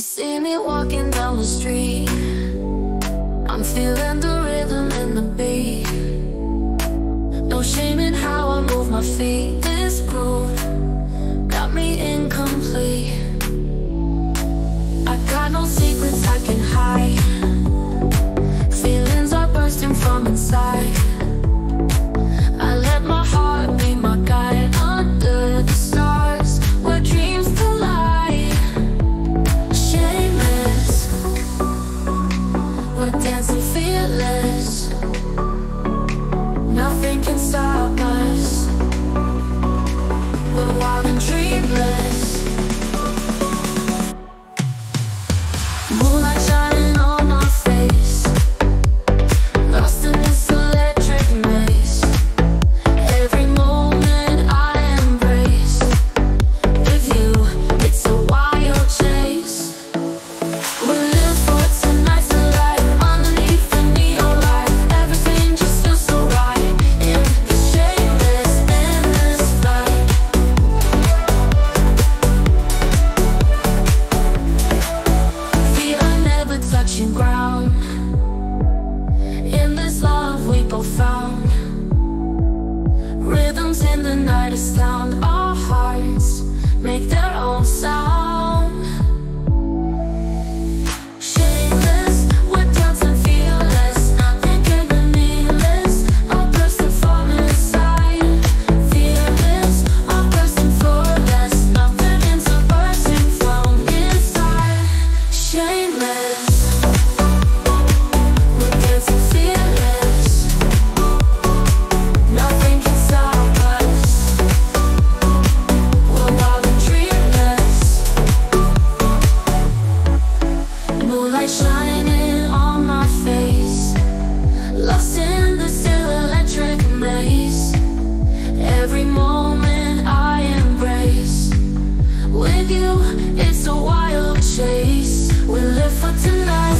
see me walking down the street, I'm feeling the rhythm and the beat. No shame in how I move my feet. This groove got me incomplete. I got no secrets I can hide. Feelings are bursting from inside. I let my heart be my guide under the stars where dreams collide. Shameless, we're dancing fearless. Nothing can stop us. We're wild and dreamless. Moonlight shining on our face, lost in this electric maze. Every moment I embrace. With you, it's a wild chase. We live for tonight's delight. Underneath the neon light, everything just feels so right. In the shameless, endless flight. Feet are never touching ground. In this love we both found. Rhythms in the night astound. Our hearts make their own sound. Shameless, we're dancing fearless. Nothing can be needless. All bursting from inside. Fearless, all bursting flawless. Nothing ends up bursting from inside. Shameless, we're dancing fearless. Nothing can stop us. We're wild and dreamless. Moonlight shining on my face, lost in the still electric maze. Every moment I embrace. With you, it's a wild chase. We live for tonight.